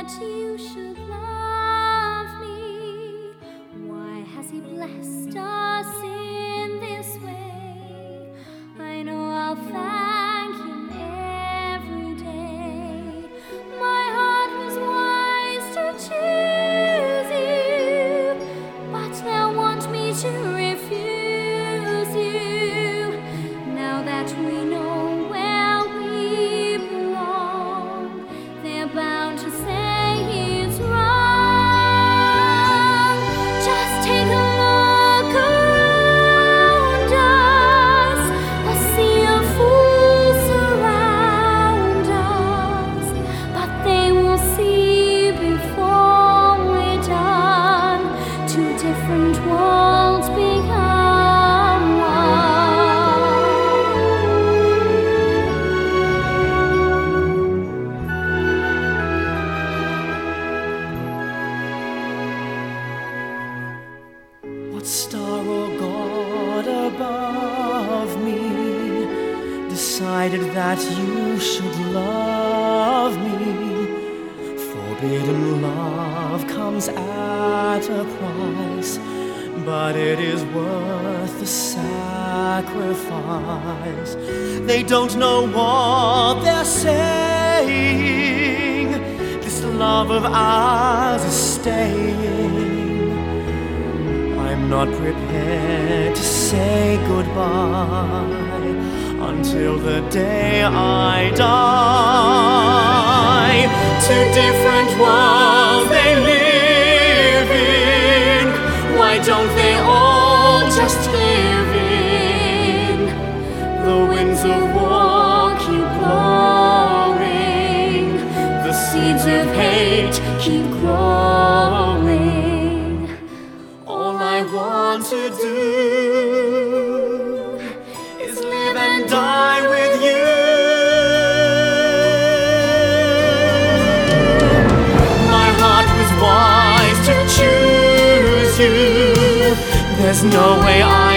that you should love me. Why has He blessed us in this way? I know I'll thank Him every day. My heart was wise to choose you, but they'll want me to refuse you. Now that we know where we belong, they're bound to say He's wrong. Just take a look around us, a sea of fools surround us, but they will see before we're done, two different worlds become one. What star or god above me decided that you should love me? Forbidden love comes at a price, but it is worth the sacrifice. They don't know what they're saying. This love of ours is staying. I'm not prepared to say goodbye until the day I die. Two different worlds they live in. Why don't they all just give in? The winds of war keep blowing, the seeds of hate keep growing. All I want to do is live and die with you. My heart was wise to choose you. There's no way I